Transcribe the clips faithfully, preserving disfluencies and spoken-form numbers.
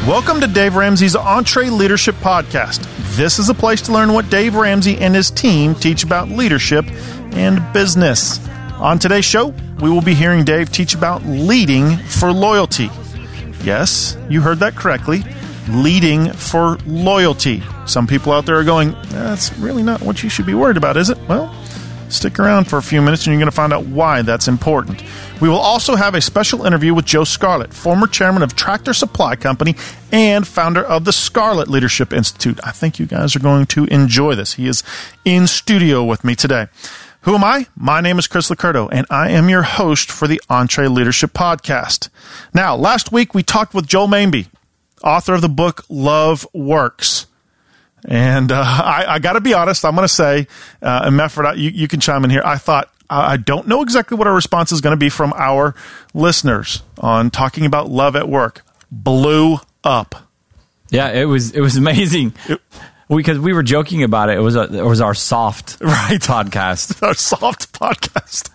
Welcome to Dave Ramsey's EntreLeadership Podcast. This is a place to learn what Dave Ramsey and his team teach about leadership and business. On today's show, we will be hearing Dave teach about leading for loyalty. Yes, you heard that correctly. Leading for loyalty. Some people out there are going, that's really not what you should be worried about, is it? Well, stick around for a few minutes and you're going to find out why that's important. We will also have a special interview with Joe Scarlett, former chairman of Tractor Supply Company and founder of the Scarlett Leadership Institute. I think you guys are going to enjoy this. He is in studio with me today. Who am I? My name is Chris Licurdo, and I am your host for the EntreLeadership Podcast. Now, last week we talked with Joel Mainby, author of the book Love Works. And uh, I, I got to be honest, I'm going to say, uh, and Mefford, you, you can chime in here. I thought, I don't know exactly what our response is going to be from our listeners on talking about love at work. Blew up. Yeah, it was it was amazing. It, because we were joking about it. It was a, it was our soft right. podcast. Our soft podcast.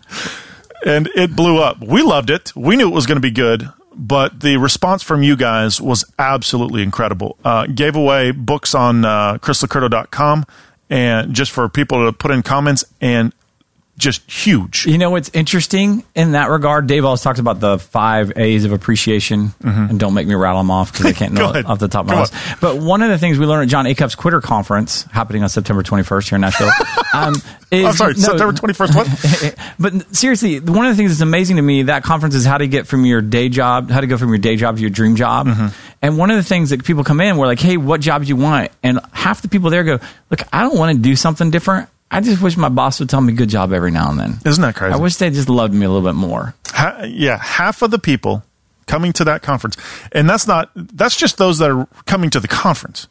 And it blew up. We loved it. We knew it was going to be good. But the response from you guys was absolutely incredible. Uh, gave away books on uh, chris licurdo dot com and just for people to put in comments, and just huge. You know what's interesting in that regard? Dave always talks about the five A's of appreciation, mm-hmm. and don't make me rattle them off because I can't know it off the top of my head. But one of the things we learned at John Acup's Quitter Conference, happening on September twenty-first here in Nashville. um, is, I'm sorry, no, September twenty-first, what? But seriously, one of the things that's amazing to me, that conference is how to get from your day job, how to go from your day job to your dream job. Mm-hmm. And one of the things that people come in, we're like, hey, what job do you want? And half the people there go, look, I don't want to do something different. I just wish my boss would tell me good job every now and then. Isn't that crazy? I wish they just loved me a little bit more. Ha- yeah, half of the people coming to that conference, and that's not, that's just those that are coming to the conference.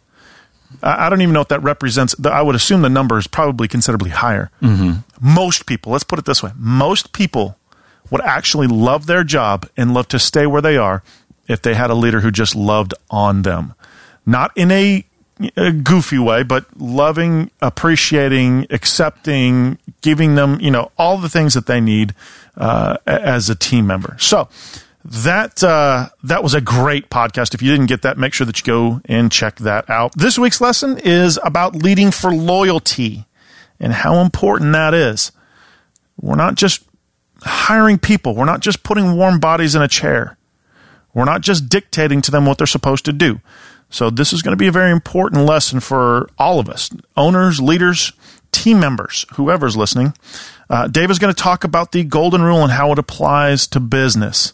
I, I don't even know if that represents, I would assume the number is probably considerably higher. Mm-hmm. Most people, let's put it this way, most people would actually love their job and love to stay where they are if they had a leader who just loved on them. Not in a a goofy way, but loving, appreciating, accepting, giving them, you know, all the things that they need uh, as a team member. So that uh, that was a great podcast. If you didn't get that, make sure that you go and check that out. This week's lesson is about leading for loyalty and how important that is. We're not just hiring people. We're not just putting warm bodies in a chair. We're not just dictating to them what they're supposed to do. So this is going to be a very important lesson for all of us, owners, leaders, team members, whoever's listening. Uh, Dave is going to talk about the golden rule and how it applies to business.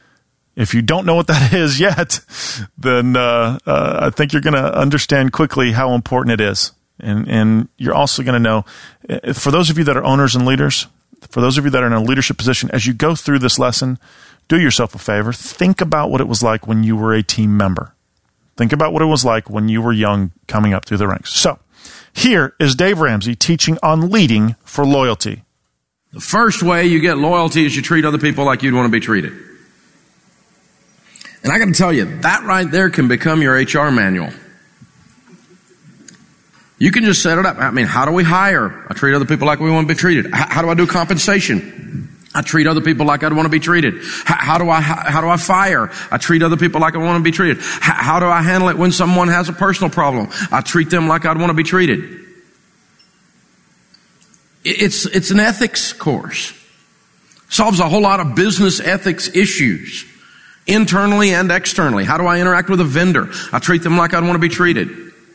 If you don't know what that is yet, then uh, uh, I think you're going to understand quickly how important it is. And, and you're also going to know, for those of you that are owners and leaders, for those of you that are in a leadership position, as you go through this lesson, do yourself a favor. Think about what it was like when you were a team member. Think about what it was like when you were young coming up through the ranks. So, here is Dave Ramsey teaching on leading for loyalty. The first way you get loyalty is you treat other people like you'd want to be treated. And I got to tell you, that right there can become your H R manual. You can just set it up. I mean, how do we hire? I treat other people like we want to be treated. How do I do compensation? I treat other people like I'd want to be treated. How do I, how do I fire? I treat other people like I want to be treated. How do I handle it when someone has a personal problem? I treat them like I'd want to be treated. It's, it's an ethics course. Solves a whole lot of business ethics issues, internally and externally. How do I interact with a vendor? I treat them like I'd want to be treated.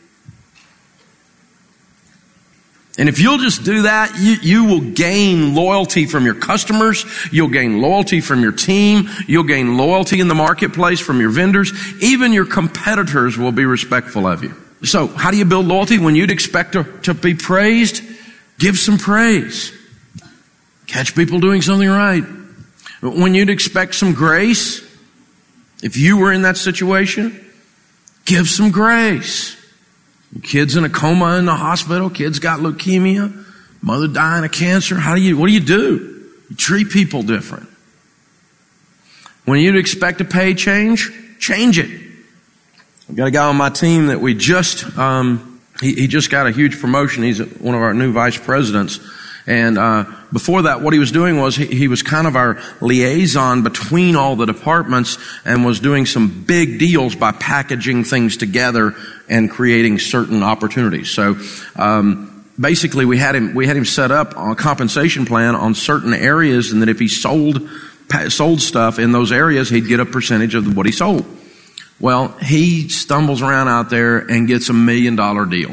And if you'll just do that, you, you will gain loyalty from your customers. You'll gain loyalty from your team. You'll gain loyalty in the marketplace from your vendors. Even your competitors will be respectful of you. So how do you build loyalty? When you'd expect to, to be praised, give some praise. Catch people doing something right. When you'd expect some grace, if you were in that situation, give some grace. Kids in a coma in the hospital, kids got leukemia, mother dying of cancer. How do you, what do you do? You treat people different. When you'd expect a pay change, change it. I've got a guy on my team that we just, um, he, he just got a huge promotion. He's one of our new vice presidents. And uh, before that, what he was doing was he, he was kind of our liaison between all the departments and was doing some big deals by packaging things together and creating certain opportunities. So um, basically, we had him we had him set up a compensation plan on certain areas, and that if he sold sold stuff in those areas, he'd get a percentage of what he sold. Well, he stumbles around out there and gets a million dollar deal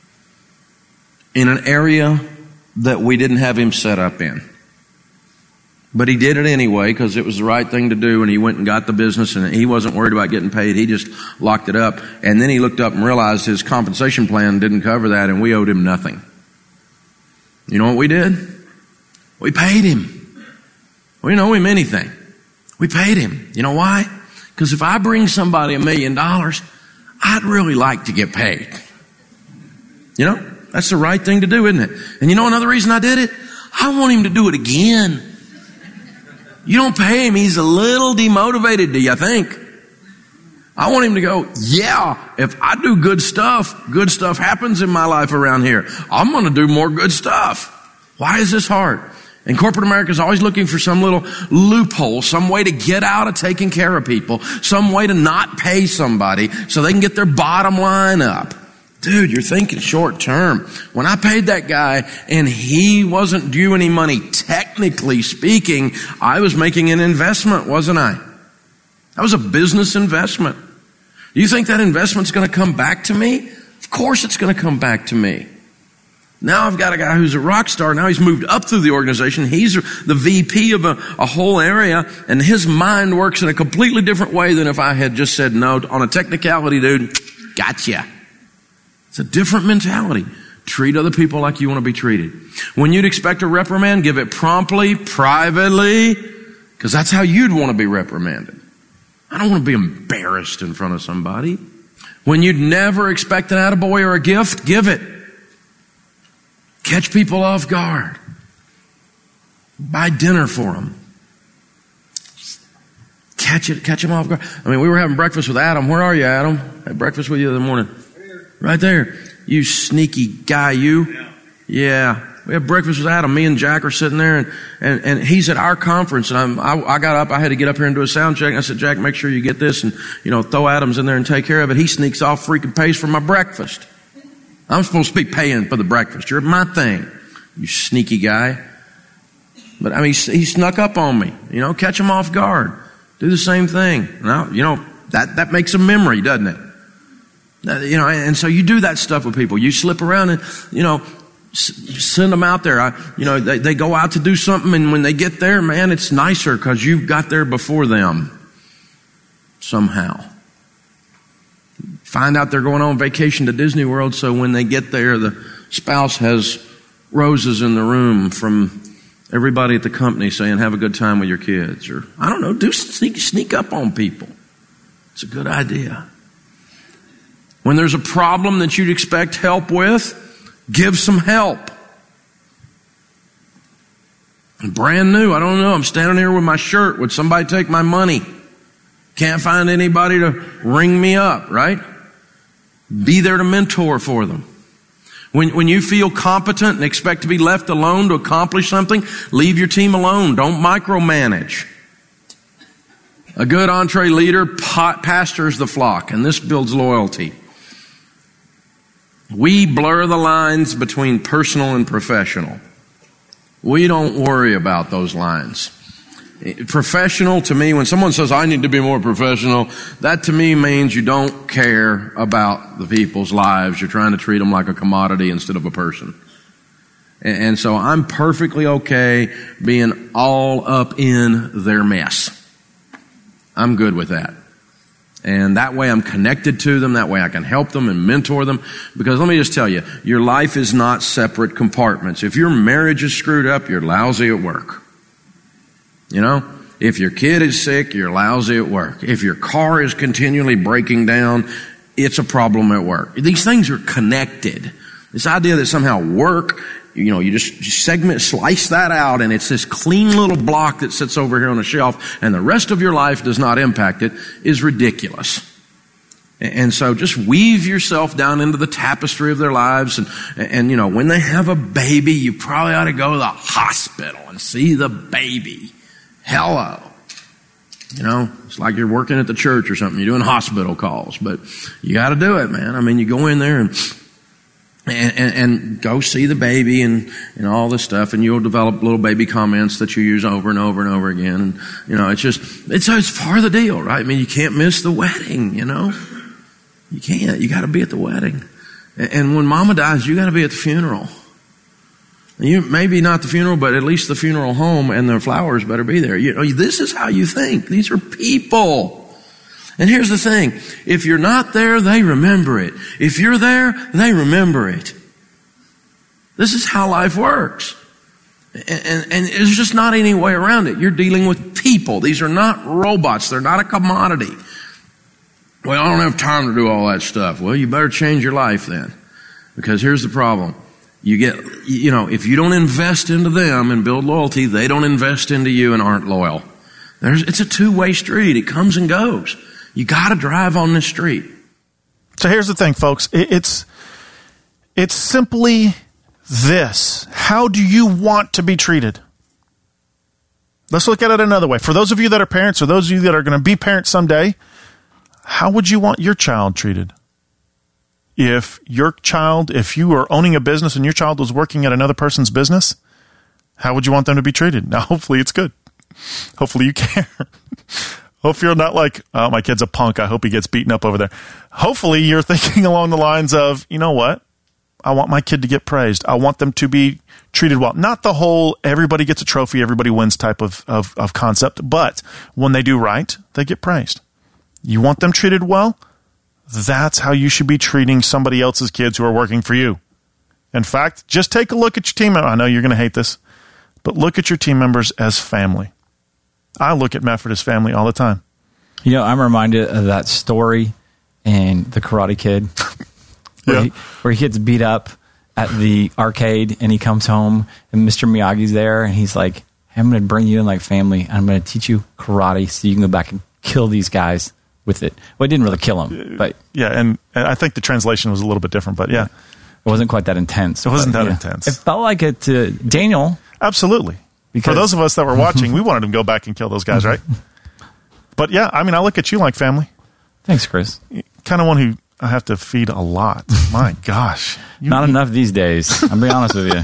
in an area that we didn't have him set up in. But he did it anyway because it was the right thing to do, and he went and got the business, and he wasn't worried about getting paid. He just locked it up. And then he looked up and realized his compensation plan didn't cover that, and we owed him nothing. You know what we did? We paid him. We didn't owe him anything. We paid him. You know why? Because if I bring somebody a million dollars, I'd really like to get paid. You know? That's the right thing to do, isn't it? And you know another reason I did it? I want him to do it again. You don't pay him, he's a little demotivated, do you think? I want him to go, yeah, if I do good stuff, good stuff happens in my life around here. I'm going to do more good stuff. Why is this hard? And corporate America is always looking for some little loophole, some way to get out of taking care of people, some way to not pay somebody so they can get their bottom line up. Dude, you're thinking short term. When I paid that guy and he wasn't due any money, technically speaking, I was making an investment, wasn't I? That was a business investment. Do you think that investment's going to come back to me? Of course it's going to come back to me. Now I've got a guy who's a rock star. Now he's moved up through the organization. He's the V P of a, a whole area, and his mind works in a completely different way than if I had just said no on a technicality, dude. Gotcha. It's a different mentality. Treat other people like you want to be treated. When you'd expect a reprimand, give it promptly, privately, because that's how you'd want to be reprimanded. I don't want to be embarrassed in front of somebody. When you'd never expect an attaboy or a gift, give it. Catch people off guard. Buy dinner for them. Catch it, catch them off guard. I mean, we were having breakfast with Adam. Where are you, Adam? I had breakfast with you the other morning. Right there. You sneaky guy, you. Yeah. yeah. We had breakfast with Adam. Me and Jack are sitting there, and, and, and he's at our conference, and I'm, I, I got up. I had to get up here and do a sound check. And I said, Jack, make sure you get this, and, you know, throw Adams in there and take care of it. He sneaks off, freaking pays for my breakfast. I'm supposed to be paying for the breakfast. You're my thing, you sneaky guy. But I mean, he, he snuck up on me. You know, catch him off guard. Do the same thing. Now, you know, that, that makes a memory, doesn't it? You know, and so you do that stuff with people. You slip around and, you know, send them out there. I, you know, they, they go out to do something, and when they get there, man, it's nicer because you got there before them somehow. Find out they're going on vacation to Disney World, so when they get there, the spouse has roses in the room from everybody at the company saying, have a good time with your kids. Or, I don't know, do sneak, sneak up on people. It's a good idea. When there's a problem that you'd expect help with, give some help. Brand new, I don't know, I'm standing here with my shirt. Would somebody take my money? Can't find anybody to ring me up, right? Be there to mentor for them. When, when you feel competent and expect to be left alone to accomplish something, leave your team alone. Don't micromanage. A good entree leader pastors the flock, and this builds loyalty. We blur the lines between personal and professional. We don't worry about those lines. Professional, to me, when someone says, I need to be more professional, that to me means you don't care about the people's lives. You're trying to treat them like a commodity instead of a person. And, and so I'm perfectly okay being all up in their mess. I'm good with that. And that way I'm connected to them. That way I can help them and mentor them. Because let me just tell you, your life is not separate compartments. If your marriage is screwed up, you're lousy at work. You know, if your kid is sick, you're lousy at work. If your car is continually breaking down, it's a problem at work. These things are connected. This idea that somehow work, you know, you just segment, slice that out, and it's this clean little block that sits over here on a shelf, and the rest of your life does not impact it, is ridiculous. And so just weave yourself down into the tapestry of their lives. And, and, you know, when they have a baby, you probably ought to go to the hospital and see the baby. Hello. You know, it's like you're working at the church or something. You're doing hospital calls, but you got to do it, man. I mean, you go in there and And, and, and go see the baby and, and all this stuff, and you'll develop little baby comments that you use over and over and over again. And, you know, it's just, it's, it's part of the deal, right? I mean, you can't miss the wedding, you know? You can't. You got to be at the wedding. And, and when mama dies, you got to be at the funeral. You, maybe not the funeral, but at least the funeral home, and the flowers better be there. You know, this is how you think. These are people. And here's the thing. If you're not there, they remember it. If you're there, they remember it. This is how life works. And, and, and there's just not any way around it. You're dealing with people. These are not robots. They're not a commodity. Well, I don't have time to do all that stuff. Well, you better change your life then. Because here's the problem. You get, you know, if you don't invest into them and build loyalty, they don't invest into you and aren't loyal. There's, it's a two-way street. It comes and goes. You got to drive on this street. So here's the thing, folks. It's it's simply this. How do you want to be treated? Let's look at it another way. For those of you that are parents, or those of you that are going to be parents someday, how would you want your child treated? If your child, if you are owning a business and your child was working at another person's business, how would you want them to be treated? Now, hopefully it's good. Hopefully you care. Hope you're not like, oh, my kid's a punk. I hope he gets beaten up over there. Hopefully you're thinking along the lines of, you know what? I want my kid to get praised. I want them to be treated well. Not the whole everybody gets a trophy, everybody wins type of, of, of concept, but when they do right, they get praised. You want them treated well? That's how you should be treating somebody else's kids who are working for you. In fact, just take a look at your team members. I know you're going to hate this, but look at your team members as family. I look at Mefford as family all the time. You know, I'm reminded of that story in The Karate Kid where, yeah. he, where he gets beat up at the arcade and he comes home and Mister Miyagi's there and he's like, hey, I'm going to bring you in like family and I'm going to teach you karate so you can go back and kill these guys with it. Well, it didn't really kill him, but yeah, and, and I think the translation was a little bit different, but yeah. It wasn't quite that intense. It wasn't but, that yeah. intense. It felt like it to Daniel. Absolutely. Because for those of us that were watching, we wanted him to go back and kill those guys, right? But yeah, I mean, I look at you like family. Thanks, Chris. Kind of one who I have to feed a lot. My gosh. You, Not enough these days. I'll be honest with you.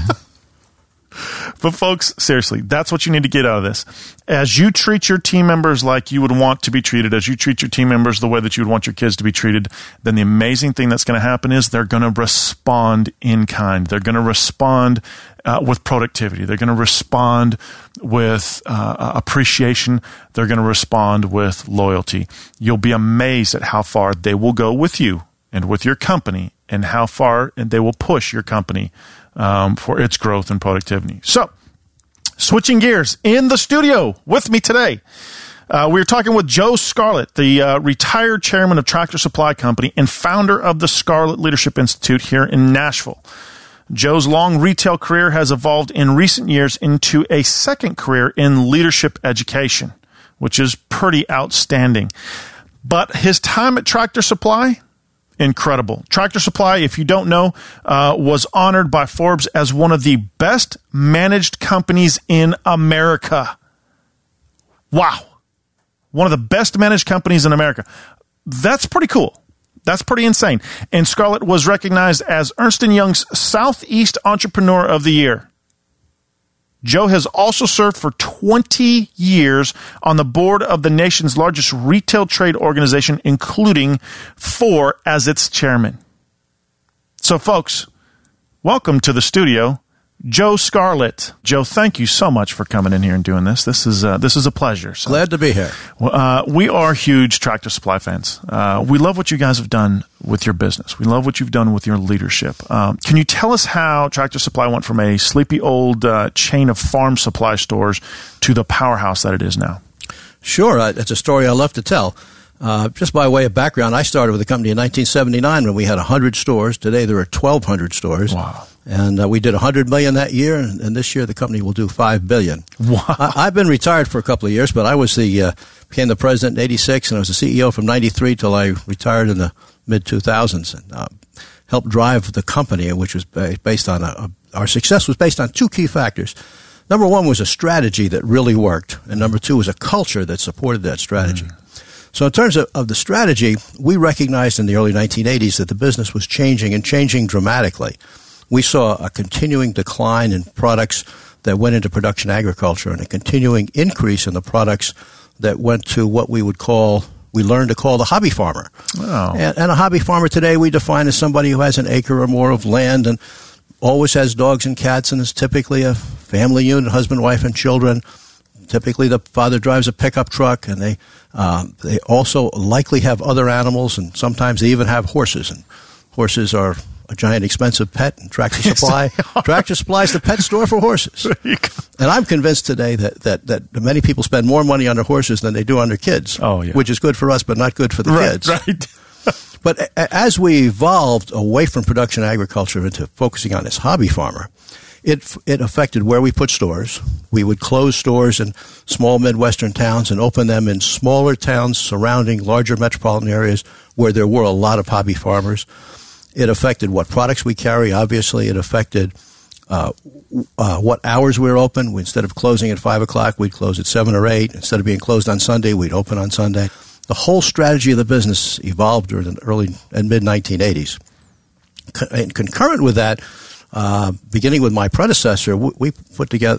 But folks, seriously, that's what you need to get out of this. As you treat your team members like you would want to be treated, as you treat your team members the way that you would want your kids to be treated, then the amazing thing that's going to happen is they're going to respond in kind. They're going to respond uh, with productivity. They're going to respond with uh, appreciation. They're going to respond with loyalty. You'll be amazed at how far they will go with you and with your company, and how far and they will push your company Um, for its growth and productivity. So, switching gears, in the studio with me today, uh, we're talking with Joe Scarlett, the uh, retired chairman of Tractor Supply Company and founder of the Scarlett Leadership Institute here in Nashville. Joe's long retail career has evolved in recent years into a second career in leadership education, which is pretty outstanding. But his time at Tractor Supply, incredible. Tractor Supply, if you don't know, uh, was honored by Forbes as one of the best managed companies in America. Wow. One of the best managed companies in America. That's pretty cool. That's pretty insane. And Scarlett was recognized as Ernst and Young's Southeast Entrepreneur of the Year. Joe has also served for twenty years on the board of the nation's largest retail trade organization, including four as its chairman. So, folks, welcome to the studio, Joe Scarlett. Joe, thank you so much for coming in here and doing this. This is uh, this is a pleasure. So, glad to be here. Uh, we are huge Tractor Supply fans. Uh, we love what you guys have done with your business. We love what you've done with your leadership. Um, can you tell us how Tractor Supply went from a sleepy old uh, chain of farm supply stores to the powerhouse that it is now? Sure. Uh, it's a story I love to tell. Uh, just by way of background, I started with the company in nineteen seventy-nine when we had one hundred stores. Today there are twelve hundred stores. Wow. And uh, we did one hundred million dollars that year, and, and this year the company will do five billion dollars. Wow. I, I've been retired for a couple of years, but I was the uh, became the president in eighty-six, and I was the C E O from ninety-three till I retired in the mid two thousands, and uh, helped drive the company, which was based on a, a, our success was based on two key factors. Number one was a strategy that really worked, and number two was a culture that supported that strategy. Mm. So in terms of, of the strategy, we recognized in the early nineteen eighties that the business was changing and changing dramatically. We saw a continuing decline in products that went into production agriculture and a continuing increase in the products that went to what we would call, we learned to call the hobby farmer. Wow. And, and a hobby farmer today we define as somebody who has an acre or more of land and always has dogs and cats and is typically a family unit, husband, wife, and children. Typically the father drives a pickup truck, and they um, they also likely have other animals, and sometimes they even have horses. And horses are a giant expensive pet, and Tractor Supply Tractor Supply is the pet store for horses. And I'm convinced today that, that, that many people spend more money on their horses than they do on their kids, oh, yeah. which is good for us but not good for the right, kids. Right. But as we evolved away from production agriculture into focusing on this hobby farmer, it it affected where we put stores. We would close stores in small Midwestern towns and open them in smaller towns surrounding larger metropolitan areas where there were a lot of hobby farmers. It affected what products we carry. Obviously, it affected uh, uh, what hours we were open. We, instead of closing at five o'clock, we'd close at seven or eight. Instead of being closed on Sunday, we'd open on Sunday. The whole strategy of the business evolved during the early and mid nineteen eighties. Con- and concurrent with that, uh, beginning with my predecessor, we, we put together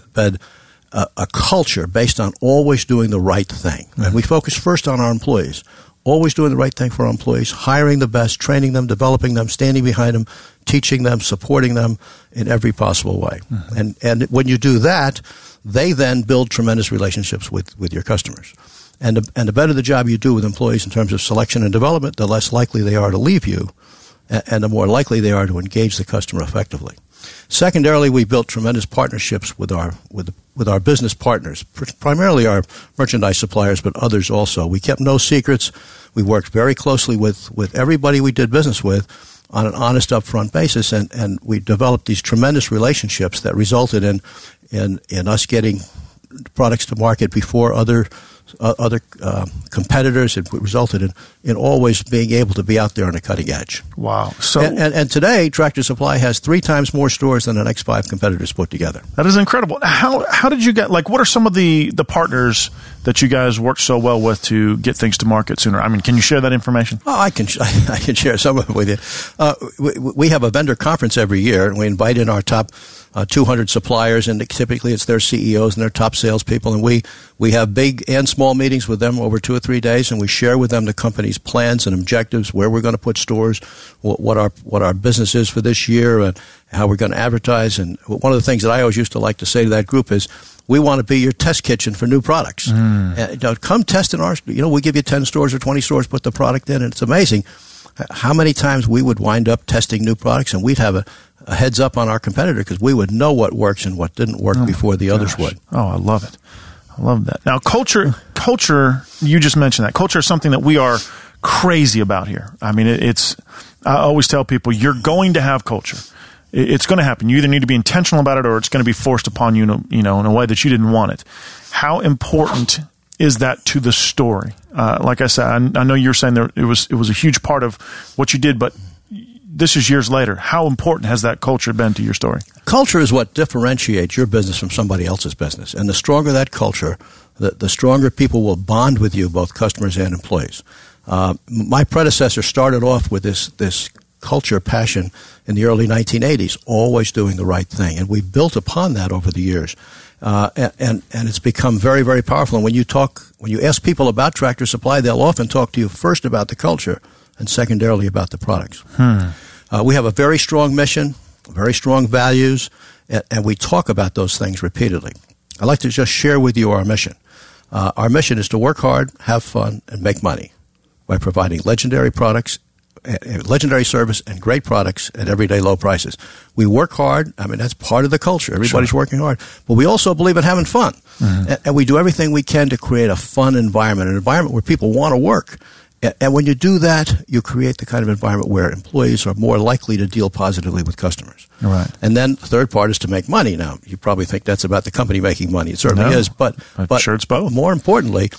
a, a culture based on always doing the right thing. Mm-hmm. And we focused first on our employees. Always doing the right thing for our employees, hiring the best, training them, developing them, standing behind them, teaching them, supporting them in every possible way. Mm-hmm. And and when you do that, they then build tremendous relationships with, with your customers. And the, and the better the job you do with employees in terms of selection and development, the less likely they are to leave you, and, and the more likely they are to engage the customer effectively. Secondarily, we built tremendous partnerships with our with with our business partners, pr- primarily our merchandise suppliers, but others also. We kept no secrets. We worked very closely with, with everybody we did business with on an honest, upfront basis, and, and we developed these tremendous relationships that resulted in in, in us getting products to market before other uh, other uh, competitors. It resulted in, in always being able to be out there on the cutting edge. Wow. So and, and, and today, Tractor Supply has three times more stores than the next five competitors put together. That is incredible. How how did you get, like, what are some of the, the partners that you guys worked so well with to get things to market sooner? I mean, can you share that information? Oh, I can I can share some of it with you. Uh, we, we have a vendor conference every year, and we invite in our top uh, two hundred suppliers, and typically it's their C E Os and their top salespeople, and we, we have big and small meetings with them over two or three days, and we share with them the company's plans and objectives, where we're going to put stores, what, what our what our business is for this year, and how we're going to advertise. And one of the things that I always used to like to say to that group is, we want to be your test kitchen for new products. Mm. And, you know, come test in our, you know, we give you ten stores or twenty stores, put the product in, and it's amazing how many times we would wind up testing new products, and we'd have a, a heads up on our competitor because we would know what works and what didn't work oh before the gosh. others would. Oh, I love it. I love that. Now, culture, culture, you just mentioned that. Culture is something that we are crazy about here. I mean, it, it's, I always tell people, you're going to have culture. It, it's going to happen. You either need to be intentional about it, or it's going to be forced upon you, you know, in a way that you didn't want it. How important is that to the story? Uh, like I said, I, I know you're saying there, it was, it was a huge part of what you did, but this is years later. How important has that culture been to your story? Culture is what differentiates your business from somebody else's business. And the stronger that culture, the, the stronger people will bond with you, both customers and employees. Uh, my predecessor started off with this, this culture passion in the early nineteen eighties, always doing the right thing. And we built upon that over the years. Uh, and, and, and it's become very, very powerful. And when you talk, when you ask people about Tractor Supply, they'll often talk to you first about the culture and secondarily about the products. Hmm. Uh, we have a very strong mission, very strong values, and, and we talk about those things repeatedly. I'd like to just share with you our mission. Uh, our mission is to work hard, have fun, and make money by providing legendary products, uh, legendary service, and great products at everyday low prices. We work hard. I mean, that's part of the culture. Everybody's sure. working hard. But we also believe in having fun. Mm-hmm. And, and we do everything we can to create a fun environment, an environment where people want to work. And when you do that, you create the kind of environment where employees are more likely to deal positively with customers. Right. And then the third part is to make money. Now, you probably think that's about the company making money. It certainly no, is. But, I'm but sure it's both. More importantly,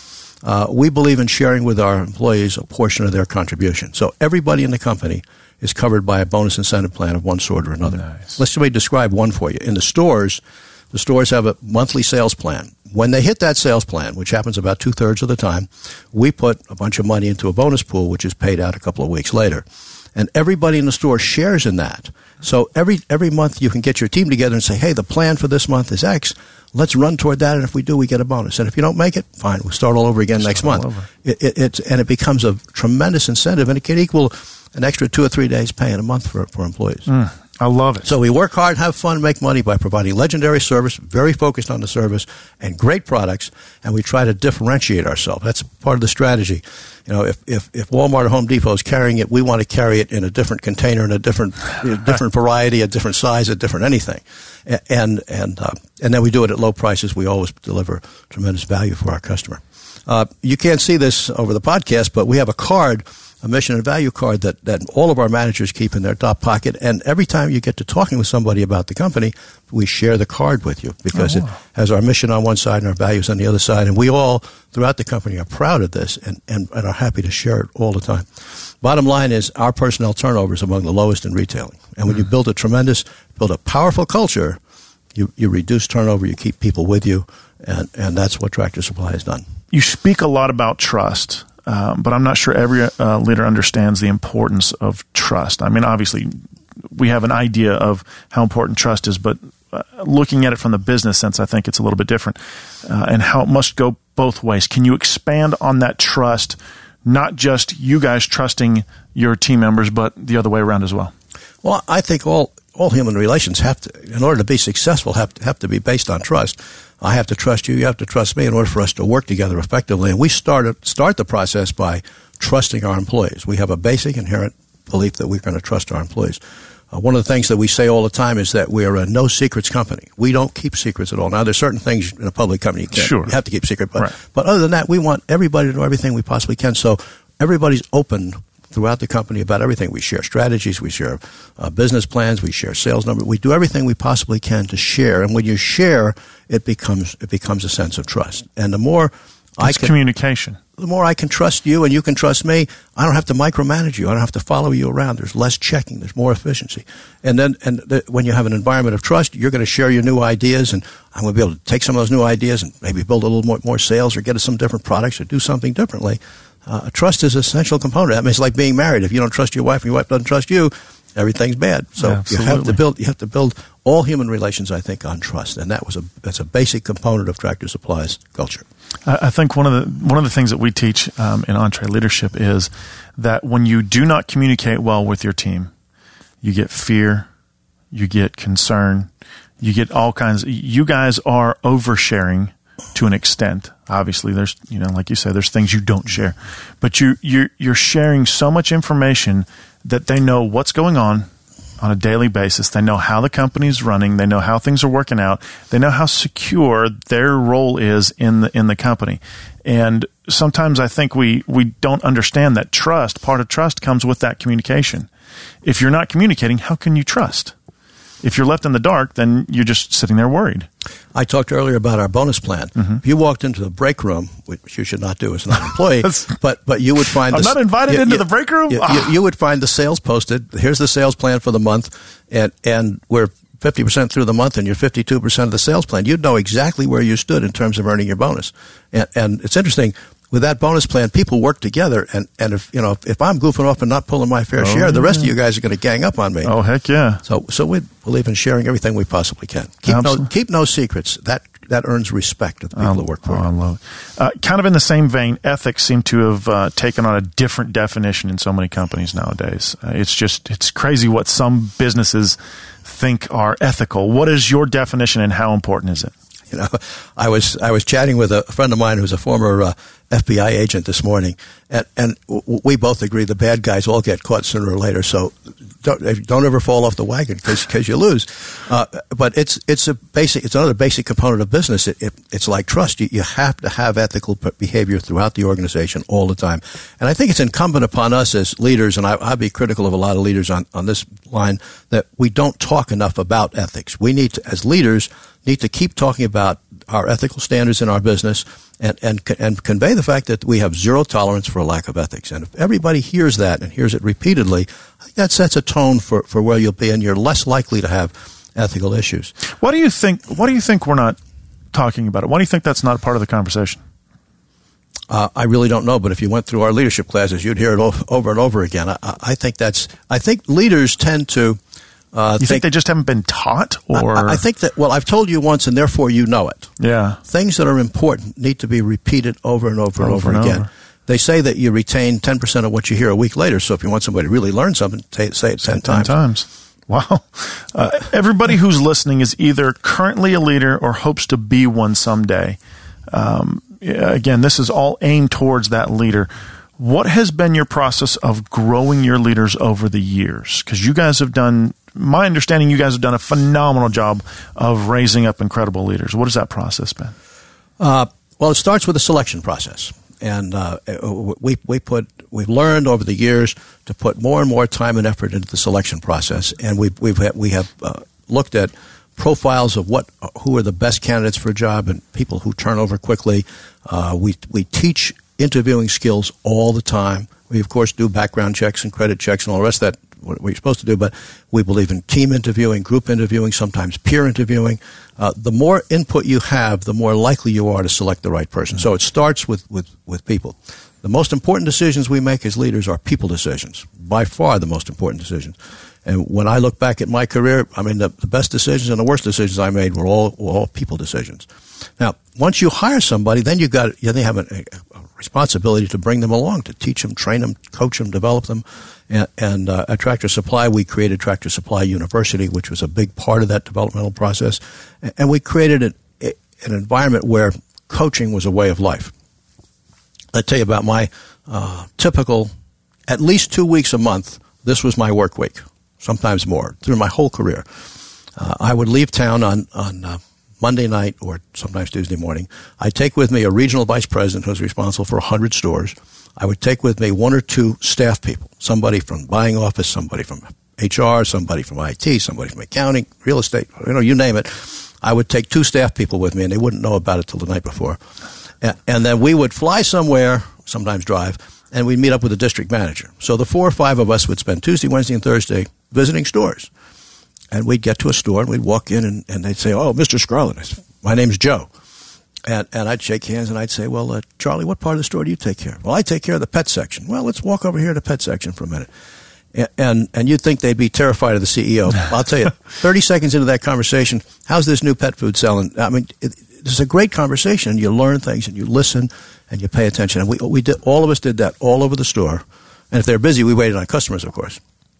Uh, we believe in sharing with our employees a portion of their contribution. So everybody in the company is covered by a bonus incentive plan of one sort or another. Nice. Let's let me describe one for you. In the stores, the stores have a monthly sales plan. When they hit that sales plan, which happens about two-thirds of the time, we put a bunch of money into a bonus pool, which is paid out a couple of weeks later. And everybody in the store shares in that. So every every month you can get your team together and say, hey, the plan for this month is X. Let's run toward that, and if we do, we get a bonus. And if you don't make it, fine, we'll start all over again Start next month. over. It, it, it's, and it becomes a tremendous incentive, and it can equal an extra two or three days pay in a month for, for employees. Mm, I love it. So we work hard, have fun, make money by providing legendary service, very focused on the service, and great products, and we try to differentiate ourselves. That's part of the strategy. You know, if, if, if Walmart or Home Depot is carrying it, we want to carry it in a different container, in a different you know, different variety, a different size, a different anything. And and uh, and then we do it at low prices. We always deliver tremendous value for our customer. Uh, you can't see this over the podcast, but we have a card, a mission and value card that, that all of our managers keep in their top pocket. And every time you get to talking with somebody about the company, we share the card with you because oh, wow. it has our mission on one side and our values on the other side. And we all, throughout the company, are proud of this and, and, and are happy to share it all the time. Bottom line is our personnel turnover is among the lowest in retailing. And when mm. you build a tremendous, build a powerful culture, you, you reduce turnover, you keep people with you, and, and that's what Tractor Supply has done. You speak a lot about trust, um, but I'm not sure every uh, leader understands the importance of trust. I mean, obviously, we have an idea of how important trust is, but uh, looking at it from the business sense, I think it's a little bit different, uh, and how it must go both ways. Can you expand on that trust, not just you guys trusting your team members, but the other way around as well? Well, I think all all human relations have to, in order to be successful, have to, have to be based on trust. I have to trust you, you have to trust me in order for us to work together effectively. And we start, start the process by trusting our employees. We have a basic inherent belief that we're going to trust our employees. Uh, one of the things that we say all the time is that we're a no-secrets company. We don't keep secrets at all. Now, there's certain things in a public company you can't. Sure. You have to keep secret. But, right. but other than that, we want everybody to know everything we possibly can. So everybody's open throughout the company about everything. We share strategies, we share uh, business plans, we share sales numbers. We do everything we possibly can to share. And when you share, it becomes it becomes a sense of trust. And the more I It's can, communication. the more I can trust you and you can trust me, I don't have to micromanage you. I don't have to follow you around. There's less checking. There's more efficiency. And then, and the, when you have an environment of trust, you're going to share your new ideas, and I'm going to be able to take some of those new ideas and maybe build a little more, more sales or get us some different products or do something differently. Uh, trust is an essential component. I mean, it's like being married. If you don't trust your wife and your wife doesn't trust you, everything's bad. So Absolutely. you have to build. You have to build all human relations, I think, on trust, and that was a that's a basic component of Tractor Supply's culture. I, I think one of the one of the things that we teach um, in Entree Leadership is that when you do not communicate well with your team, you get fear, you get concern, you get all kinds. You guys are oversharing to an extent. Obviously, there's, you know, like you say, there's things you don't share, but you you're you're sharing so much information that they know what's going on on a daily basis. They know how the company's running. They know how things are working out. They know how secure their role is in the in the company. And sometimes I think we we don't understand that trust. Part of trust comes with that communication. If you're not communicating, how can you trust? If you're left in the dark, then you're just sitting there worried. I talked earlier about our bonus plan. Mm-hmm. If you walked into the break room, which you should not do as an employee, but but you would find I'm the, not invited you, into you, the break room. You, Ah. you, you would find the sales posted. Here's the sales plan for the month, and and we're fifty percent through the month, and you're fifty-two percent of the sales plan. You'd know exactly where you stood in terms of earning your bonus. And, and it's interesting. With that bonus plan, people work together, and, and if you know if, if I'm goofing off and not pulling my fair Oh, share, the rest yeah. of you guys are going to gang up on me. Oh, heck yeah. So so we believe in sharing everything we possibly can. Keep no Absolutely. keep no secrets. That that earns respect of the people Um, who work for oh, I you. love it. Uh, kind of in the same vein, ethics seem to have uh, taken on a different definition in so many companies nowadays. Uh, it's just, it's crazy what some businesses think are ethical. What is your definition and how important is it? You know, I was I was chatting with a friend of mine who's a former uh, F B I agent this morning, and, and w- we both agree the bad guys all get caught sooner or later. So don't don't ever fall off the wagon because you lose. Uh, but it's it's a basic it's another basic component of business. It, it, it's like trust. You, you have to have ethical behavior throughout the organization all the time. And I think it's incumbent upon us as leaders, and I, I'll be critical of a lot of leaders on, on this line, that we don't talk enough about ethics. We need to, as leaders, need to keep talking about our ethical standards in our business and, and, and convey the fact that we have zero tolerance for a lack of ethics. And if everybody hears that and hears it repeatedly, I think that sets a tone for, for where you'll be, and you're less likely to have ethical issues. What do you think, what do you think we're not talking about it? Why do you think that's not a part of the conversation? Uh, I really don't know, but if you went through our leadership classes, you'd hear it o- over and over again. I, I think that's, I think leaders tend to, Uh, you think, think they just haven't been taught, or I, I think that, well, I've told you once, and therefore you know it. Yeah, things that are important need to be repeated over and over and over, over and again. Over. They say that you retain ten percent of what you hear a week later. So if you want somebody to really learn something, t- say it ten, ten times. times. Wow. Uh, everybody who's listening is either currently a leader or hopes to be one someday. Um, again, this is all aimed towards that leader. What has been your process of growing your leaders over the years? Because you guys have done, my understanding, you guys have done a phenomenal job of raising up incredible leaders. What has that process been? Uh, well, it starts with a selection process. And uh, we we put we've learned over the years to put more and more time and effort into the selection process, and we've we've had, we have uh, looked at profiles of what who are the best candidates for a job and people who turn over quickly. Uh, we we teach interviewing skills all the time. We of course do background checks and credit checks and all the rest of that, what we're supposed to do, but we believe in team interviewing, group interviewing, sometimes peer interviewing. Uh, the more input you have, the more likely you are to select the right person. So it starts with, with, with people. The most important decisions we make as leaders are people decisions, by far the most important decisions. And when I look back at my career, I mean, the, the best decisions and the worst decisions I made were all, were all people decisions. Now, once you hire somebody, then you got you then have a, a responsibility to bring them along, to teach them, train them, coach them, develop them. And, and uh, at Tractor Supply, we created Tractor Supply University, which was a big part of that developmental process. And we created an, an environment where coaching was a way of life. I'll tell you about my uh, typical, at least two weeks a month, this was my work week, sometimes more, through my whole career. Uh, I would leave town on, on uh, Monday night or sometimes Tuesday morning. I'd take with me a regional vice president who's responsible for one hundred stores. I would take with me one or two staff people, somebody from buying office, somebody from H R, somebody from I T, somebody from accounting, real estate, you know, you name it. I would take two staff people with me, and they wouldn't know about it till the night before. And, and then we would fly somewhere, sometimes drive, and we'd meet up with the district manager. So the four or five of us would spend Tuesday, Wednesday, and Thursday visiting stores. And we'd get to a store, and we'd walk in, and, and they'd say, "Oh, Mister Scarlett, I said, my name's Joe." And, and I'd shake hands, and I'd say, "Well, uh, Charlie, what part of the store do you take care of?" "Well, I take care of the pet section." "Well, let's walk over here to the pet section for a minute." And, and, and you'd think they'd be terrified of the C E O. I'll tell you, thirty seconds into that conversation, how's this new pet food selling? I mean, it, it's a great conversation, and you learn things, and you listen, and you pay attention. And we, we did, all of us did that all over the store. And if they're busy, we waited on customers, of course.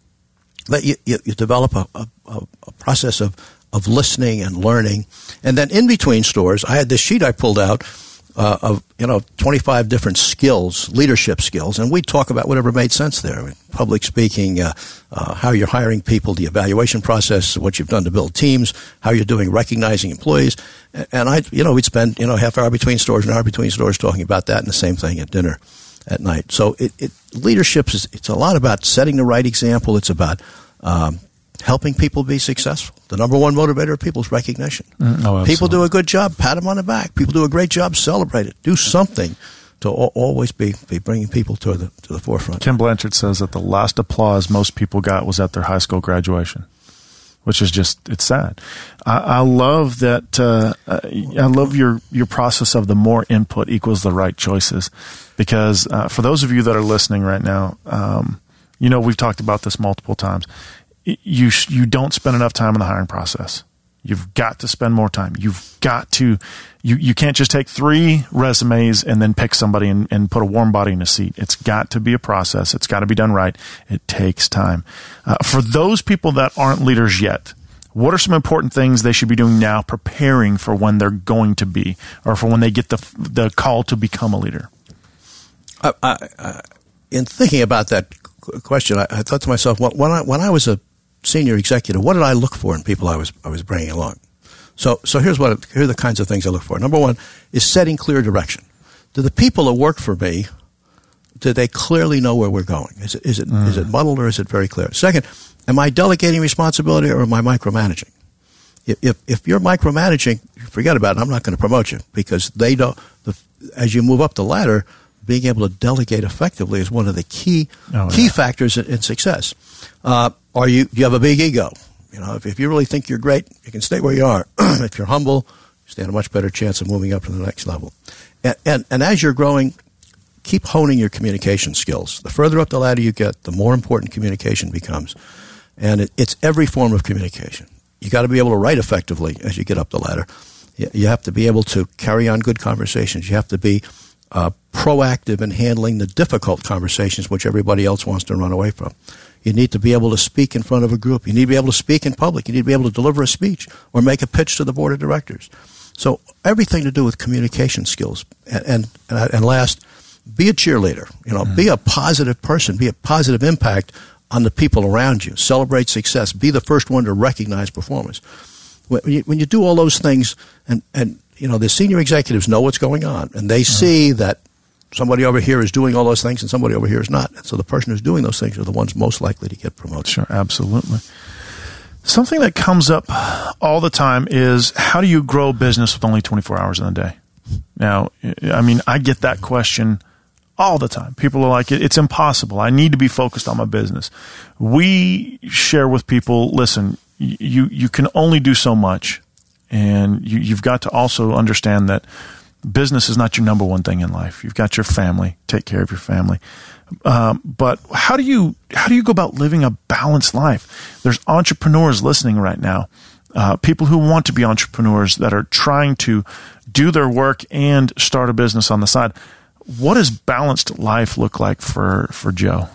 But you, you, you develop a, a, a process of, of listening and learning. And then in between stores, I had this sheet I pulled out uh, of, you know, twenty-five different skills, leadership skills, and we'd talk about whatever made sense there. I mean, public speaking, uh, uh, how you're hiring people, the evaluation process, what you've done to build teams, how you're doing recognizing employees. And I, you know, we'd spend, you know, half hour between stores, an hour between stores talking about that, and the same thing at dinner at night. So it, it leadership is, it's a lot about setting the right example. It's about um, helping people be successful. The number one motivator of people is recognition. Mm, oh, people do a good job, pat them on the back. People do a great job, celebrate it. Do something to al- always be, be bringing people to the to the forefront. Kim Blanchard says that the last applause most people got was at their high school graduation, which is just, it's sad. I, I love that. Uh, I love your, your process of the more input equals the right choices, because uh, for those of you that are listening right now, um, you know, we've talked about this multiple times. You, you don't spend enough time in the hiring process. You've got to spend more time. You've got to, you, you can't just take three resumes and then pick somebody and, and put a warm body in a seat. It's got to be a process. It's got to be done right. It takes time. Uh, for those people that aren't leaders yet, what are some important things they should be doing now, preparing for when they're going to be, or for when they get the the call to become a leader? I, I, I, in thinking about that question, I, I thought to myself, when I, when I was a senior executive, what did I look for in people I was I was bringing along? So so here's what here are the kinds of things I look for. Number one is setting clear direction. Do the people that work for me, do they clearly know where we're going? Is it is it mm. is it muddled, or is it very clear? Second, am I delegating responsibility, or am I micromanaging? If if, if you're micromanaging, forget about it. I'm not going to promote you, because they don't the, as you move up the ladder, being able to delegate effectively is one of the key oh, key yeah. factors in, in success. Uh, are you, do you have a big ego? You know, if, if you really think you're great, you can stay where you are. If you're humble, you stand a much better chance of moving up to the next level. And, and, and as you're growing, keep honing your communication skills. The further up the ladder you get, the more important communication becomes. And it, it's every form of communication. You got to be able to write effectively as you get up the ladder. You, you have to be able to carry on good conversations. You have to be uh, proactive in handling the difficult conversations which everybody else wants to run away from. You need to be able to speak in front of a group. You need to be able to speak in public. You need to be able to deliver a speech or make a pitch to the board of directors. So everything to do with communication skills. And, and, and last, be a cheerleader. You know, mm. be a positive person. Be a positive impact on the people around you. Celebrate success. Be the first one to recognize performance. When you, when you do all those things, and, and you know, the senior executives know what's going on, and they mm. see that somebody over here is doing all those things and somebody over here is not. And so the person who's doing those things are the ones most likely to get promoted. Sure, absolutely. Something that comes up all the time is, how do you grow a business with only twenty-four hours in a day? Now, I mean, I get that question all the time. People are like, it's impossible. I need to be focused on my business. We share with people, listen, you, you can only do so much. And you, you've got to also understand that business is not your number one thing in life. You've got your family. Take care of your family. Um, but how do you how do you go about living a balanced life? There's entrepreneurs listening right now, uh, people who want to be entrepreneurs that are trying to do their work and start a business on the side. What does balanced life look like for for Joe?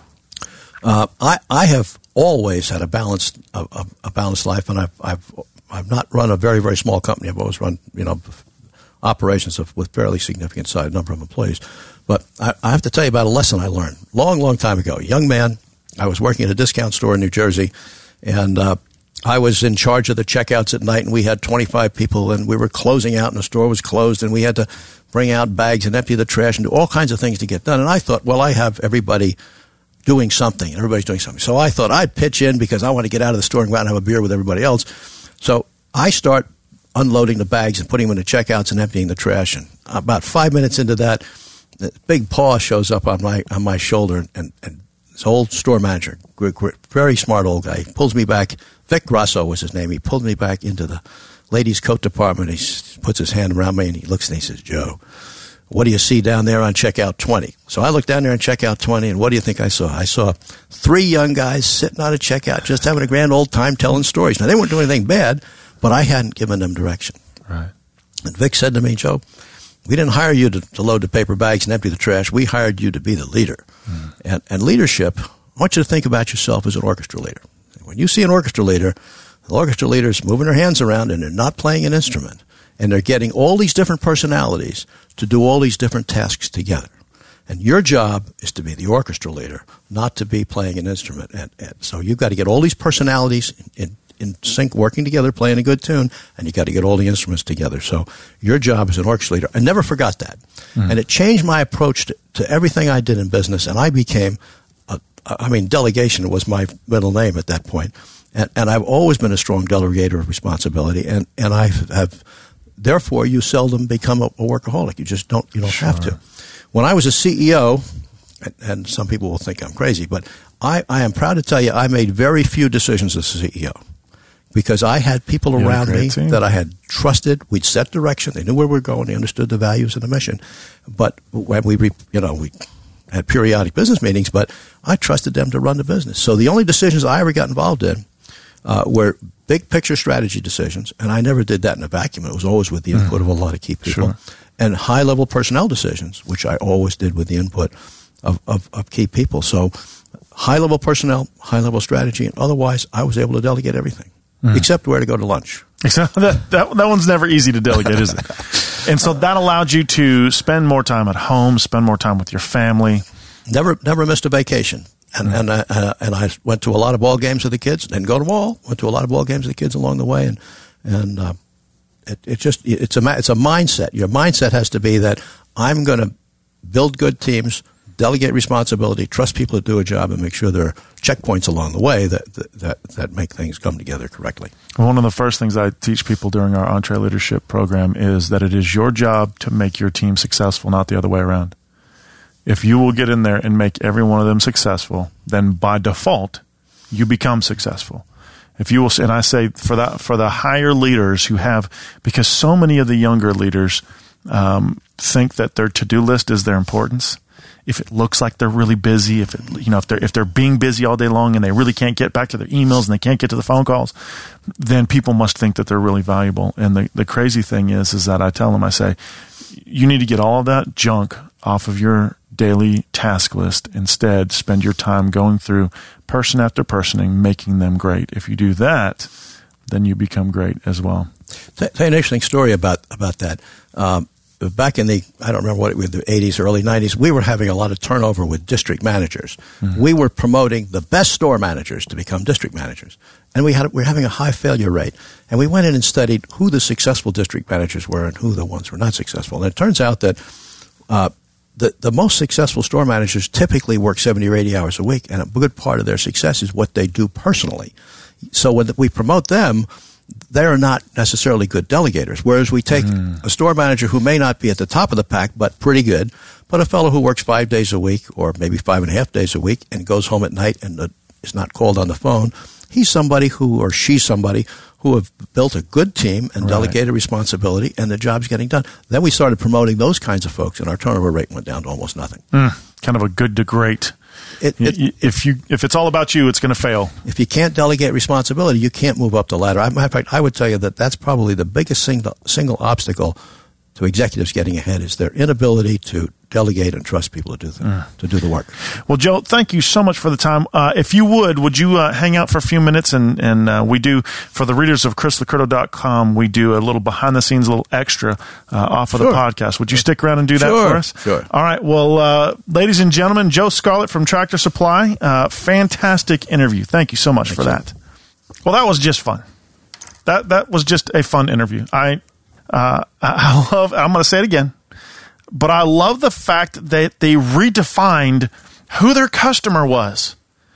Uh, I I have always had a balanced a, a, a balanced life, and I've I've I've not run a very very small company. I've always run you know operations of, with fairly significant size number of employees. But I, I have to tell you about a lesson I learned long, long time ago. A young man, I was working at a discount store in New Jersey, and uh, I was in charge of the checkouts at night, and we had twenty-five people, and we were closing out, and the store was closed, and we had to bring out bags and empty the trash and do all kinds of things to get done. And I thought, well, I have everybody doing something, and everybody's doing something. So I thought I'd pitch in because I want to get out of the store and go out and have a beer with everybody else. So I start unloading the bags and putting them in the checkouts and emptying the trash. And about five minutes into that, the big paw shows up on my on my shoulder, and, and this old store manager, very smart old guy, he pulls me back. Vic Grosso was his name. He pulled me back into the ladies' coat department. He puts his hand around me, and he looks and he says, "Joe, what do you see down there on checkout twenty?" So I looked down there on checkout twenty, and what do you think I saw? I saw three young guys sitting on a checkout just having a grand old time telling stories. Now, they weren't doing anything bad, but I hadn't given them direction. Right. And Vic said to me, "Joe, we didn't hire you to, to load the paper bags and empty the trash. We hired you to be the leader." Mm. And, and leadership, I want you to think about yourself as an orchestra leader. When you see an orchestra leader, the orchestra leader is moving their hands around, and they're not playing an instrument. And they're getting all these different personalities to do all these different tasks together. And your job is to be the orchestra leader, not to be playing an instrument. And, and so you've got to get all these personalities in, in in sync, working together, playing a good tune, and you got to get all the instruments together. So your job as an orchestra leader, I never forgot that. Mm. And it changed my approach to, to everything I did in business, and I became, a, I mean, delegation was my middle name at that point. And, and I've always been a strong delegator of responsibility, and, and I have, therefore, you seldom become a, a workaholic. You just don't, you don't Sure. have to. When I was a C E O, and, and some people will think I'm crazy, but I, I am proud to tell you I made very few decisions as a C E O. Because I had people You had a around great me team. that I had trusted. We'd set direction. They knew where we were going. They understood the values and the mission. But when we, re, you know, we had periodic business meetings, but I trusted them to run the business. So the only decisions I ever got involved in uh, were big picture strategy decisions, and I never did that in a vacuum. It was always with the input mm. of a lot of key people. Sure. And high level personnel decisions, which I always did with the input of, of, of key people. So high level personnel, high level strategy, and otherwise I was able to delegate everything. Mm. Except where to go to lunch. Except that, that that one's never easy to delegate, is it? And so that allowed you to spend more time at home, spend more time with your family. Never never missed a vacation. And mm. and I, uh, and I went to a lot of ball games with the kids. Didn't go to them all. Went to a lot of ball games with the kids along the way. And and uh, it it just it's a it's a mindset. Your mindset has to be that I'm going to build good teams, delegate responsibility, trust people to do a job, and make sure there are checkpoints along the way that that that make things come together correctly. One of the first things I teach people during our EntreLeadership program is that it is your job to make your team successful, not the other way around. If you will get in there and make every one of them successful, then by default, you become successful. If you will, and I say for that, for the higher leaders who have, because so many of the younger leaders um, think that their to-do list is their importance. If it looks like they're really busy, if it, you know, if they're if they're being busy all day long and they really can't get back to their emails and they can't get to the phone calls, then people must think that they're really valuable. And the the crazy thing is, is that I tell them, I say, you need to get all of that junk off of your daily task list. Instead, spend your time going through person after person and making them great. If you do that, then you become great as well. Tell you an interesting story about about that. Um, back in the, I don't remember what it was, the eighties or early nineties, we were having a lot of turnover with district managers. Mm-hmm. We were promoting the best store managers to become district managers. And we had we were having a high failure rate. And we went in and studied who the successful district managers were and who the ones were not successful. And it turns out that uh, the, the most successful store managers typically work seventy or eighty hours a week, and a good part of their success is what they do personally. So when we promote them, they're not necessarily good delegators. Whereas we take mm. a store manager who may not be at the top of the pack, but pretty good, but a fellow who works five days a week or maybe five and a half days a week and goes home at night and uh, is not called on the phone, he's somebody who, or she's somebody who have built a good team and right. delegated responsibility, and the job's getting done. Then we started promoting those kinds of folks, and our turnover rate went down to almost nothing. Mm. Kind of a good to great. It, it, if you if it's all about you, it's going to fail. If you can't delegate responsibility, you can't move up the ladder. Matter of fact, I would tell you that that's probably the biggest single single obstacle to executives getting ahead is their inability to delegate and trust people to do the, mm. to do the work. Well, Joe, thank you so much for the time. Uh, if you would, would you uh, hang out for a few minutes? And, and uh, we do, for the readers of Chris Locurdo dot com, we do a little behind the scenes, a little extra uh, off of sure. the podcast. Would you stick around and do that sure. for us? Sure. All right. Well, uh, ladies and gentlemen, Joe Scarlett from Tractor Supply, uh, fantastic interview. Thank you so much Thanks for that. So. Well, that was just fun. That that was just a fun interview. I uh, I love. I'm going to say it again. But I love the fact that they redefined who their customer was.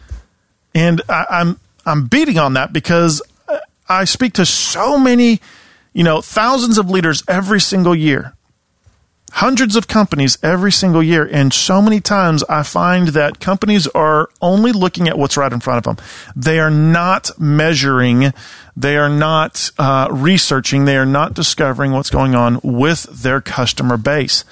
And I, I'm I'm beating on that because I speak to so many, you know, thousands of leaders every single year, hundreds of companies every single year. And so many times I find that companies are only looking at what's right in front of them. They are not measuring. They are not uh, researching. They are not discovering what's going on with their customer base.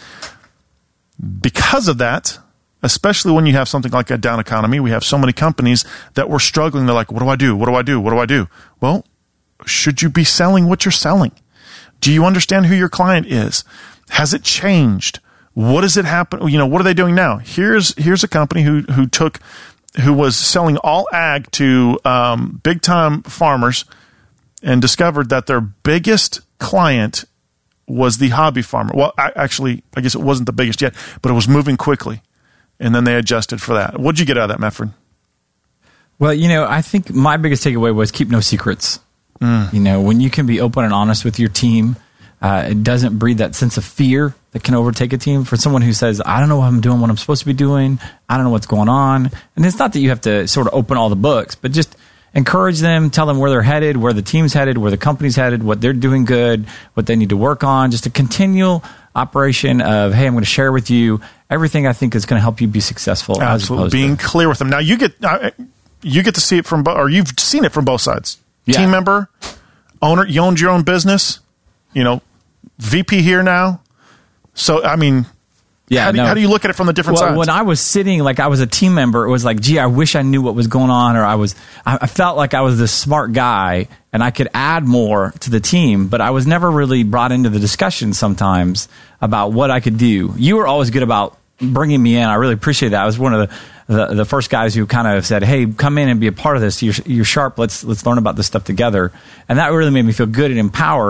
Because of that, especially when you have something like a down economy, we have so many companies that were struggling. They're like, what do I do? What do I do? What do I do? Well, should you be selling what you're selling? Do you understand who your client is? Has it changed? What does it happen? You know, what are they doing now? Here's here's a company who who took who was selling all ag to um, big time farmers, and discovered that their biggest client was the hobby farmer. Well, I, actually, I guess it wasn't the biggest yet, but it was moving quickly. And then they adjusted for that. What'd you get out of that, Mefford? Well, you know, I think my biggest takeaway was keep no secrets. Mm. You know, when you can be open and honest with your team, uh, it doesn't breed that sense of fear that can overtake a team. For someone who says, I don't know what I'm doing, what I'm supposed to be doing, I don't know what's going on. And it's not that you have to sort of open all the books, but just encourage them, tell them where they're headed, where the team's headed, where the company's headed, what they're doing good, what they need to work on. Just a continual operation of, hey, I'm going to share with you everything I think is going to help you be successful. Absolutely, being to, clear with them. Now you get uh, you get to see it from, bo- or you've seen it from both sides. Yeah. Team member, owner, you owned your own business. You know, V P here now. So I mean. Yeah, how do, no. how do you look at it from the different well, sides? When I was sitting, like I was a team member, it was like, gee, I wish I knew what was going on, or I was, I, I felt like I was this smart guy and I could add more to the team, but I was never really brought into the discussion sometimes about what I could do. You were always good about bringing me in. I really appreciate that. I was one of the the, the first guys who kind of said, hey, come in and be a part of this. You're, you're sharp. Let's let's learn about this stuff together. And that really made me feel good and empowered.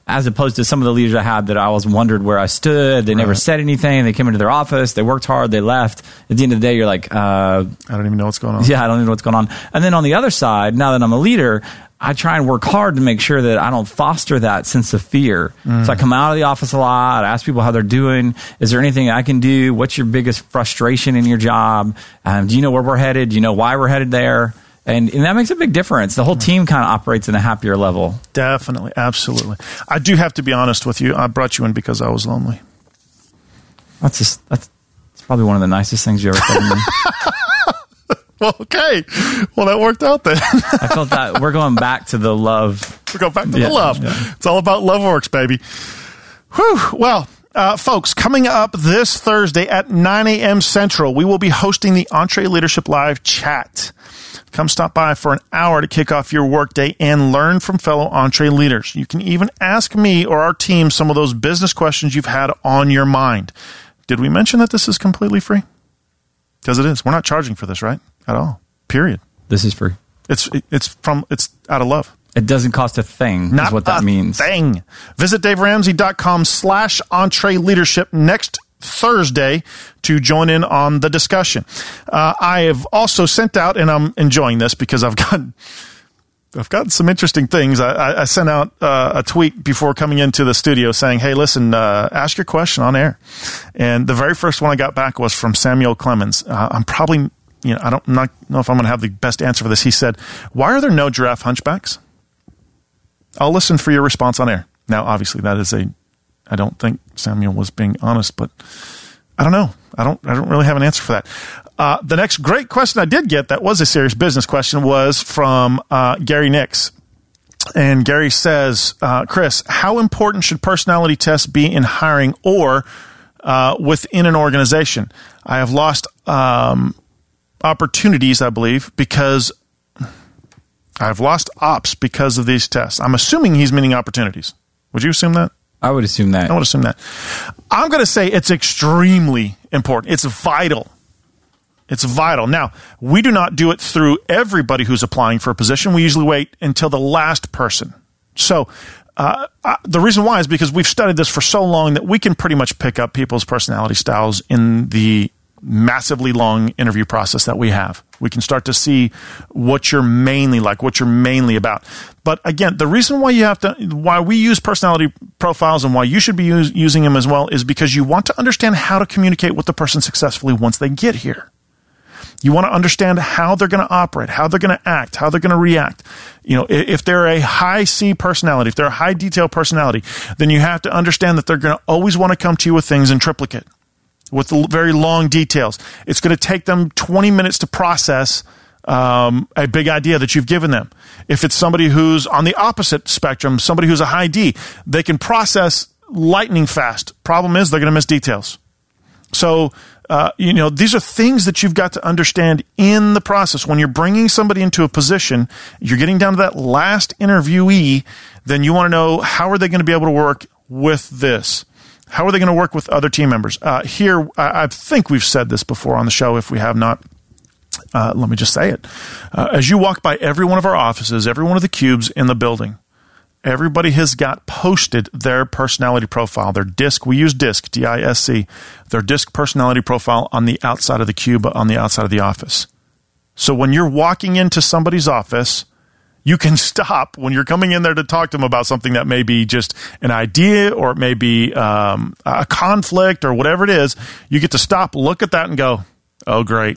as opposed to some of the leaders I had that I always wondered where I stood. They never Right. said anything. They came into their office. They worked hard. They left. At the end of the day, you're like, uh, I don't even know what's going on. yeah, I don't even know what's going on. And then on the other side, now that I'm a leader, I try and work hard to make sure that I don't foster that sense of fear. Mm. So I come out of the office a lot. I ask people how they're doing. Is there anything I can do? What's your biggest frustration in your job? Um, do you know where we're headed? Do you know why we're headed there? And, and that makes a big difference. The whole team kind of operates in a happier level. Definitely. Absolutely. I do have to be honest with you. I brought you in because I was lonely. That's just, that's, that's probably one of the nicest things you ever said to me. Well, okay. Well, that worked out then. I felt that we're going back to the love. We're going back to Yeah, the love. yeah. It's all about love works, baby. Whew. Well, uh, folks, coming up this Thursday at nine a.m. Central, we will be hosting the Entre Leadership Live chat. Come stop by for an hour to kick off your workday and learn from fellow Entre leaders. You can even ask me or our team some of those business questions you've had on your mind. Did we mention that this is completely free? Because it is. We're not charging for this, right? At all. Period. This is free. It's it's from it's out of love. It doesn't cost a thing, Not is what that a means. thing. Visit daveramsey.com slash entree leadership next Thursday to join in on the discussion. Uh, I have also sent out, and I'm enjoying this because I've gotten I've gotten some interesting things. I, I, I sent out uh, a tweet before coming into the studio saying, hey, listen, uh, ask your question on air. And the very first one I got back was from Samuel Clemens. Uh, I'm probably, you know, I don't not know if I'm going to have the best answer for this. He said, why are there no giraffe hunchbacks? I'll listen for your response on air. Now, obviously, that is a, I don't think Samuel was being honest, but I don't know. I don't, I don't really have an answer for that. Uh, the next great question I did get that was a serious business question was from uh, Gary Nix. And Gary says, uh, Chris, how important should personality tests be in hiring or uh, within an organization? I have lost um, opportunities, I believe, because I've lost ops because of these tests. I'm assuming he's meaning opportunities. Would you assume that? I would assume that. I would assume that. I'm going to say it's extremely important. It's vital. It's vital. Now, we do not do it through everybody who's applying for a position. We usually wait until the last person. So uh, uh, the reason why is because we've studied this for so long that we can pretty much pick up people's personality styles in the massively long interview process that we have. We can start to see what you're mainly like, what you're mainly about. But again, the reason why you have to, why we use personality profiles and why you should be use, using them as well is because you want to understand how to communicate with the person successfully once they get here. You want to understand how they're going to operate, how they're going to act, how they're going to react. You know, if they're a high C personality, if they're a high detail personality, then you have to understand that they're going to always want to come to you with things in triplicate, with the very long details. It's going to take them twenty minutes to process um, a big idea that you've given them. If it's somebody who's on the opposite spectrum, somebody who's a high D, they can process lightning fast. Problem is, they're going to miss details. So, uh, you know, these are things that you've got to understand in the process. When you're bringing somebody into a position, you're getting down to that last interviewee, then you want to know how are they going to be able to work with this? How are they going to work with other team members? Uh, here, I, I think we've said this before on the show. If we have not, uh, let me just say it. Uh, as you walk by every one of our offices, every one of the cubes in the building, everybody has got posted their personality profile, their DISC. We use DISC, D I S C, their DISC personality profile on the outside of the cube, on the outside of the office. So when you're walking into somebody's office, you can stop when you're coming in there to talk to them about something that may be just an idea or it may be um, a conflict or whatever it is. You get to stop, look at that and go, oh, great.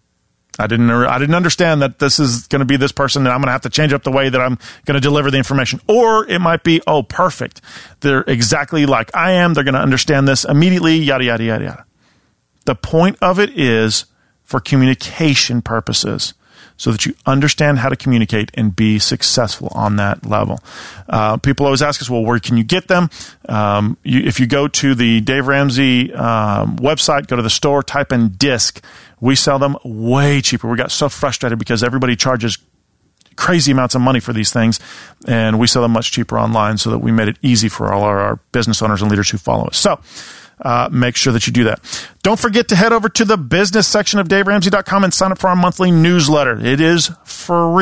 I didn't I didn't understand that this is going to be this person and I'm going to have to change up the way that I'm going to deliver the information. Or it might be, oh, perfect. They're exactly like I am. They're going to understand this immediately, yada, yada, yada, yada. The point of it is for communication purposes, so that you understand how to communicate and be successful on that level. Uh, people always ask us, well, where can you get them? Um, you, if you go to the Dave Ramsey um, website, go to the store, type in DISC. We sell them way cheaper. We got so frustrated because everybody charges crazy amounts of money for these things, and we sell them much cheaper online so that we made it easy for all our, our business owners and leaders who follow us. So uh, make sure that you do that. Don't forget to head over to the business section of Dave Ramsey dot com and sign up for our monthly newsletter. It is free.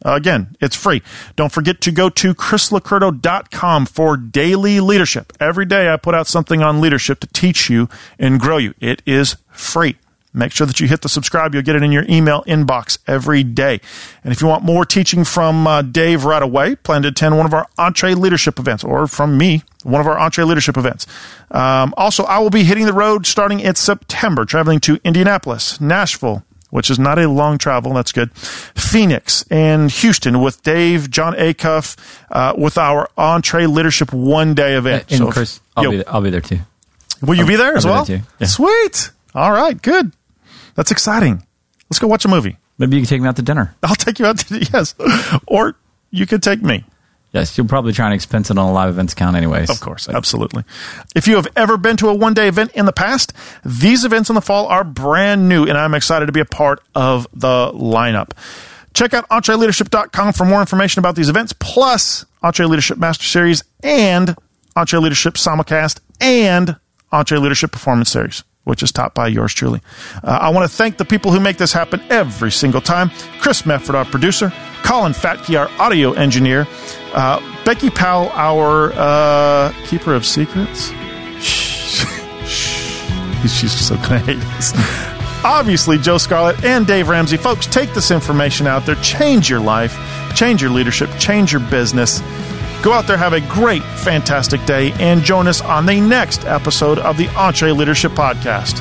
Uh, again, it's free. Don't forget to go to chris locurdo dot com for daily leadership. Every day I put out something on leadership to teach you and grow you. It is free. Make sure that you hit the subscribe. You'll get it in your email inbox every day. And if you want more teaching from uh, Dave right away, plan to attend one of our Entree Leadership events, or from me, one of our Entree Leadership events. Um, also, I will be hitting the road starting in September, traveling to Indianapolis, Nashville, which is not a long travel. That's good. Phoenix and Houston with Dave, John Acuff, uh, with our Entree Leadership one-day event. And so Chris, I'll, yo, be, I'll be there too. Will you I'll, be there as I'll well? Be there too. Yeah. Sweet. All right, good. That's exciting. Let's go watch a movie. Maybe you can take me out to dinner. I'll take you out to, yes. Or you could take me. Yes, you'll probably try and expense it on a live events account anyways. Of course, absolutely. If you have ever been to a one-day event in the past, these events in the fall are brand new, and I'm excited to be a part of the lineup. Check out entree leadership dot com for more information about these events, plus Entree Leadership Master Series and Entree Leadership Simulcast and Entree Leadership Performance Series, which is taught by yours truly. Uh, I want to thank the people who make this happen every single time. Chris Mefford, our producer. Colin Fatke, our audio engineer. Uh, Becky Powell, our uh, keeper of secrets. Shh. She's so going to hate us. Obviously, Joe Scarlett and Dave Ramsey. Folks, take this information out there. Change your life. Change your leadership. Change your business. Go out there, have a great, fantastic day, and join us on the next episode of the Entree Leadership Podcast.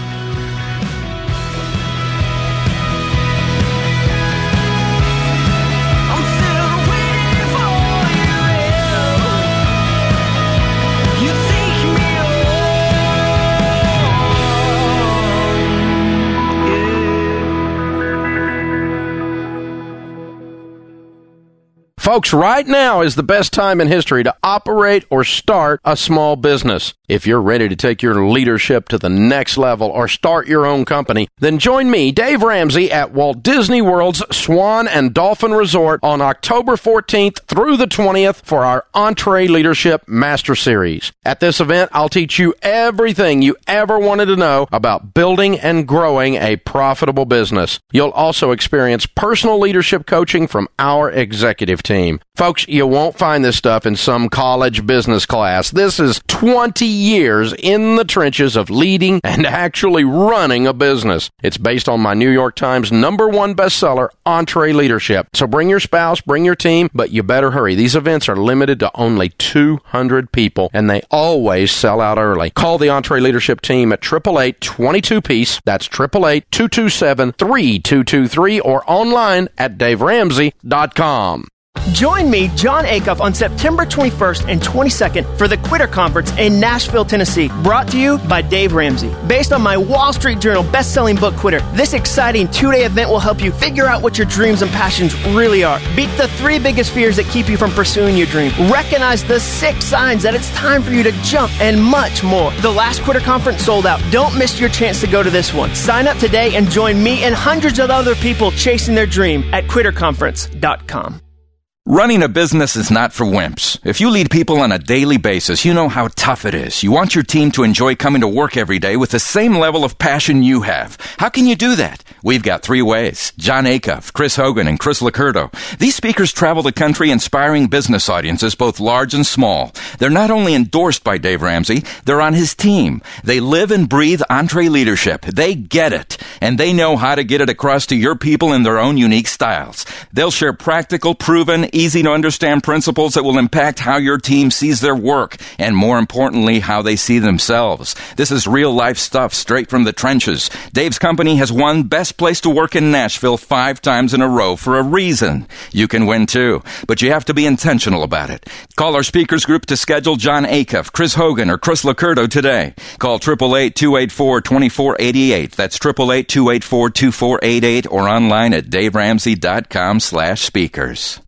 Folks, right now is the best time in history to operate or start a small business. If you're ready to take your leadership to the next level or start your own company, then join me, Dave Ramsey, at Walt Disney World's Swan and Dolphin Resort on October fourteenth through the twentieth for our Entree Leadership Master Series. At this event, I'll teach you everything you ever wanted to know about building and growing a profitable business. You'll also experience personal leadership coaching from our executive team. Folks, you won't find this stuff in some college business class. This is twenty years in the trenches of leading and actually running a business. It's based on my New York Times number one bestseller, Entree Leadership. So bring your spouse, bring your team, but you better hurry. These events are limited to only two hundred people, and they always sell out early. Call the Entree Leadership team at eight eight eight, twenty-two piece. That's eight eight eight, two two seven, three two two three or online at dave ramsey dot com. Join me, John Acuff, on September twenty-first and twenty-second for the Quitter Conference in Nashville, Tennessee, brought to you by Dave Ramsey. Based on my Wall Street Journal best-selling book, Quitter, this exciting two-day event will help you figure out what your dreams and passions really are. Beat the three biggest fears that keep you from pursuing your dream. Recognize the six signs that it's time for you to jump, and much more. The last Quitter Conference sold out. Don't miss your chance to go to this one. Sign up today and join me and hundreds of other people chasing their dream at quitter conference dot com. Running a business is not for wimps. If you lead people on a daily basis, you know how tough it is. You want your team to enjoy coming to work every day with the same level of passion you have. How can you do that? We've got three ways. John Acuff, Chris Hogan, and Chris Locurdo. These speakers travel the country inspiring business audiences, both large and small. They're not only endorsed by Dave Ramsey, they're on his team. They live and breathe Entree Leadership. They get it, and they know how to get it across to your people in their own unique styles. They'll share practical, proven, easy-to-understand principles that will impact how your team sees their work, and more importantly, how they see themselves. This is real-life stuff straight from the trenches. Dave's company has won Best Place to Work in Nashville five times in a row for a reason. You can win too, but you have to be intentional about it. Call our speakers group to schedule John Acuff, Chris Hogan, or Chris Locurdo today. Call eight eight eight, two eight four, two four eight eight. That's eight eight eight, two eight four, two four eight eight or online at dave ramsey dot com slash speakers.